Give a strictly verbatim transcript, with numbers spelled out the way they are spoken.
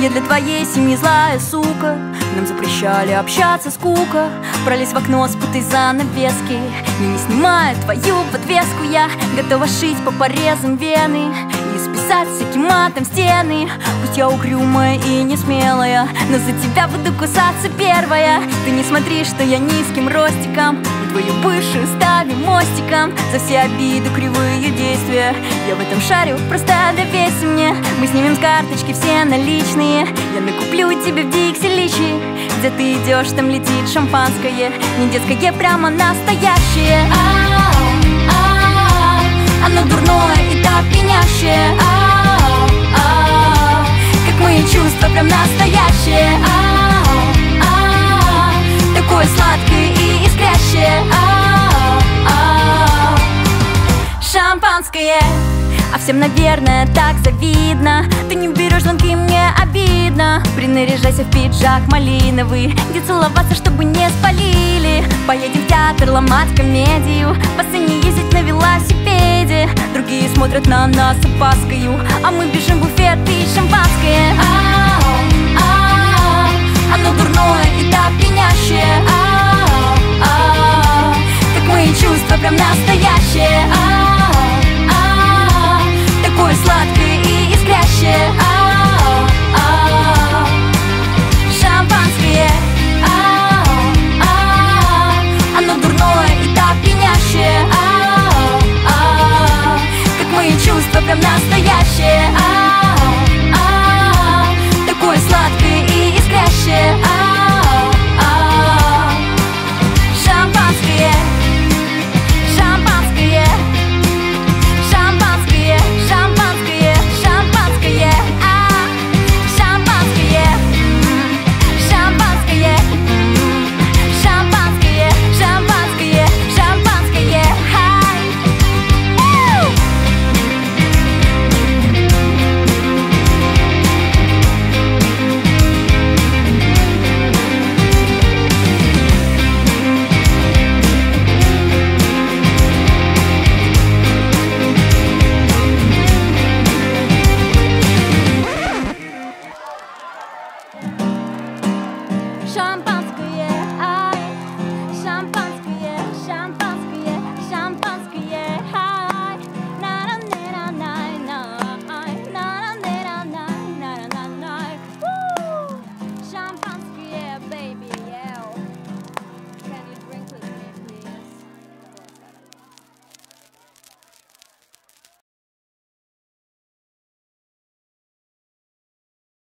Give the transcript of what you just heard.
Я для твоей семьи злая сука. Нам запрещали общаться, скука. Пролезь в окно, спутай занавески. Я не снимаю твою подвеску. Я готова шить по порезам вены и списать всяким матом стены. Пусть я угрюмая и не смелая, но за тебя буду кусаться первая. Ты не смотри, что я низким ростиком, и твою бывшую ставим мостиком. За все обиды, кривые действия я в этом шарю, просто доверься мне. Мы снимем с карточки все наличные. Я накуплю тебе в Дикси личи. Где ты идешь, там летит шампанское. Не детское, прямо настоящее. А-а-а, оно дурное и так пьянящее. А-а-а, как мои чувства прям настоящие. А-а-а, такое сладкое и искрящее. А-а-а, шампанское. А всем, наверное, так завидно. Ты не берешь звонки, мне обидно. Принаряжайся в пиджак малиновый, где целоваться, чтобы не спалили. Поедем в театр ломать комедию, по сцене ездить на велосипеде. Другие смотрят на нас с опаскою, а мы бежим в буфет и